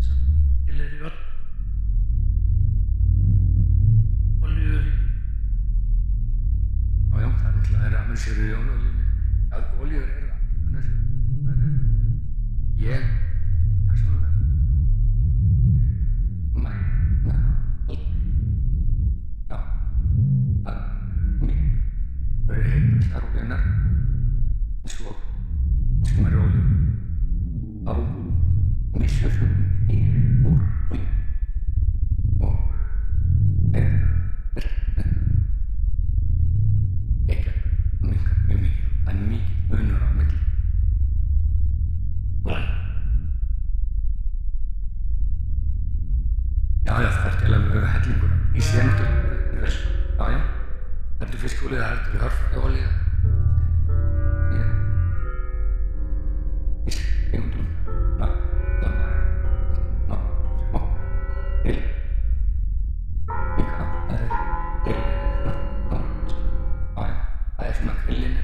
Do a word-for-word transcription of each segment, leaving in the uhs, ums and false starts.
Til er í öll olíur í Já, já, það er náttúrulega rafmagnsýrur í olíunni. Já, olíur eru algjörlega nauðsynlegar. Ég persónulega Nei, nei, já, það mér eru heimlistar olíunar eins og sem eru olíur á misjöfnum í úr olíu og er ekki að minka mjög mikið, það er mikið munur á milli. Já, já, það er til alveg hellingur í sér náttúrulega þessu. Já, já, heldur fiskólíu, það heldur hörfræði olíu. Ég, ég, ég undum, na, na, na, smá, til, líka, það er, til, na, na, já, já, það er svona grillin,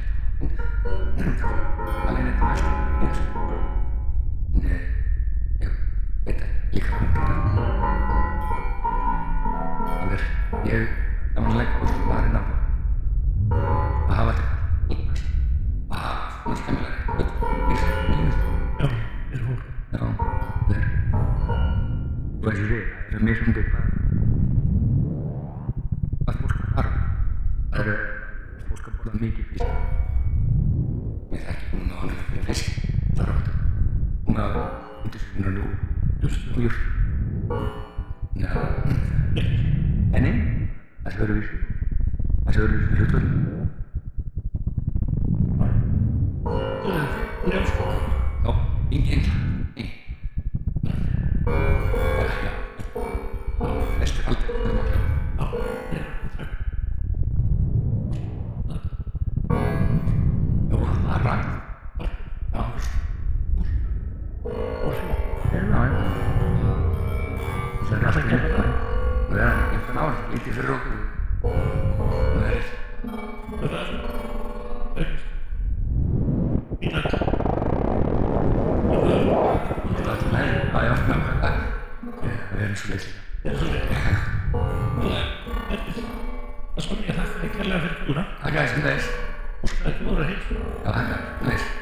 það er þetta mest, eins og, nei, ég veit ekki, líka hann þetta. Það er, ég gamanlega ástu barinn af að hafa þetta líkast að hafa svona skemmtilega eitthvað lífið. Já, er fólk. Já, það er og þessi við, það er mismundi hvað hvað fólk að fara. Það er fólk að borða mikið fisk. Ég þekki núna á honum fyrir fisk. Það er átt að hún að undirsýna nú og júr. Já, en nei, það er öðruvísi. Það er öðruvísi hlutvöld. Það er sko. Já, engin, engin. Já, já. Flestir aldrei, það er málega. Já, ég er það. Jú, það var ræð. Já. Og svo. Já, já. Það er alltaf neitt. Og það er einhvern ára, það lítið fyrir okkur. Og það er Það er aukist. Í dag. Og það er alltaf með, já, já, nákvæmlega. Við erum svo litlir. Það er svo leið. Það er aukist. Það er svona ég þakka þig kærlega fyrir komuna. Það gæði sem þess. Og það er ekki voru að heilsa. Já, það gæði sem þess.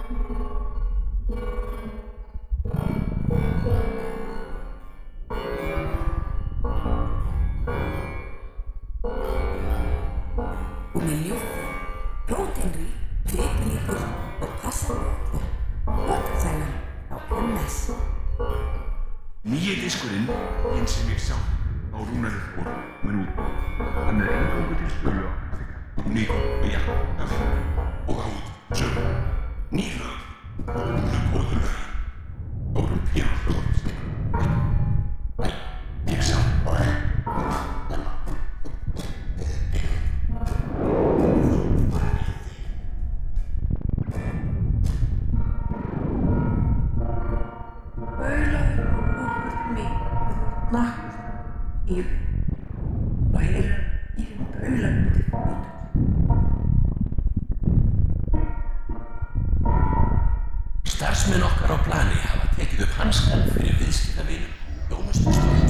Og með mjólk, próteinrík, fituríkur og passandi Botnsælan á M S. Nýi diskurinn, hinn sem ég sá á Rúnari Þór, mun út. Hann er eingöngu til sölu á grafíka, Nikon og Jakka, kaffi og át, sölu. Ný lög, mjög góðu lög, góðum píanóhljóðum. Æ, ég sá og ekki. Nakkur í og heyra í þeim baulandi til fótum. Starfsmenn okkar á plani hafa tekið upp hanskan fyrir viðskiptavinum, þjónustustofur